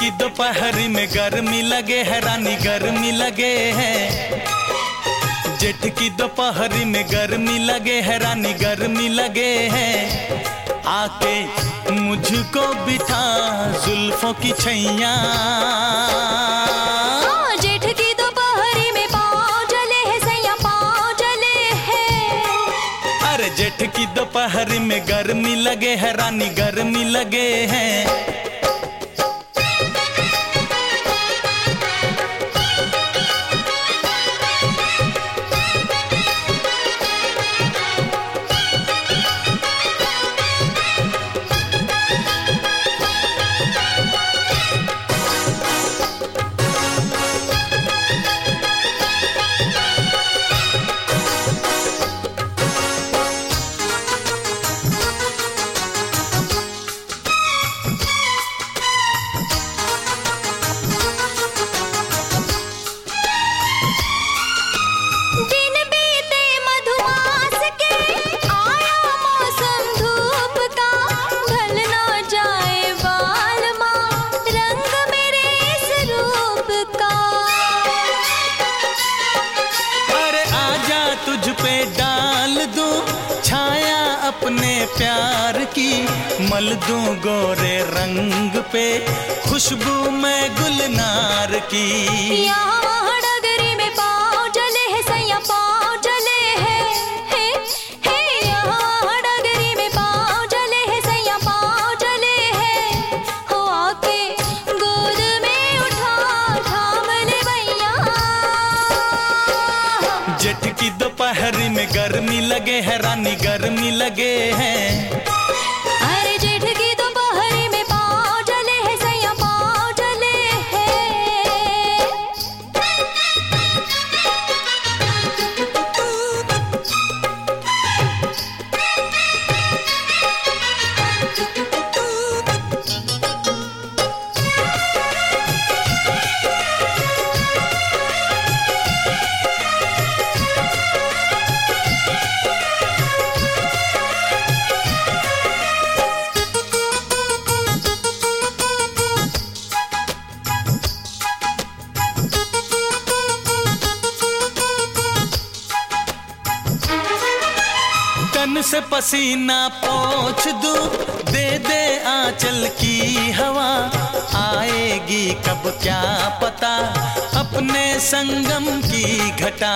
की दोपहरी में गर्मी लगे है रानी गर्मी लगे है। जेठ की दोपहरी में गर्मी लगे है रानी गर्मी लगे है। आके मुझको बिठा जुल्फों की छैया। जेठ की दोपहरी में पाँव जले है सैया पाँव जले है। अरे जेठ की दोपहरी में गर्मी लगे है रानी गर्मी लगे है। तुझ पे डाल दूं छाया अपने प्यार की, मल दूं गोरे रंग पे खुशबू मैं गुलनार की। यहाँ डगरी में पाँव जले है सैया पाँव जले है। यहाँ डगरी में पाँव जले है सैया पाँव जले है। हो आके गोद में उठा थाम ले भैया। जेठ की दोपहरी में गर्मी लगे है रानी गर्मी लगे है। अरे जेठ की दोपहरी में पाँव जले है सैया पाँव जले है। तन से पसीना पोंछ दूं दे दे आंचल की हवा। आएगी कब क्या पता अपने संगम की घटा।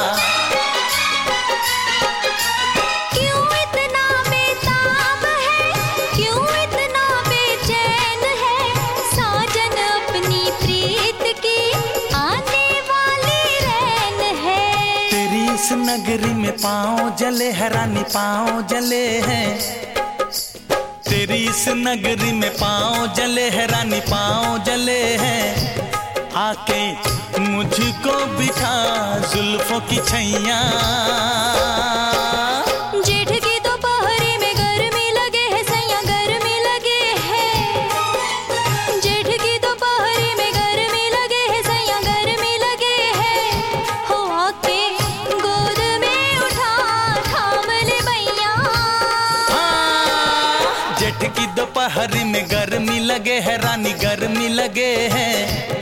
क्यों इतना बेताब है क्यों इतना बेचैन है। साजन अपनी प्रीत की आने वाली रैन है। तेरी इस नगरी में पाँव जले है रानी पाँव जले हैं। तेरी इस नगरी में पाँव जले है रानी पाँव जले हैं। आके मुझको बिठा जुल्फों की छैया। जेठ की दोपहरी में गर्मी लगे है सैया गर्मी लगे है। जेठ की दोपहरी में गर्मी लगे है सैया गर्मी लगे है। हो आके गोद में उठा थाम ले भैया। जेठ की दोपहरी में गर्मी लगे है रानी गर्मी लगे है।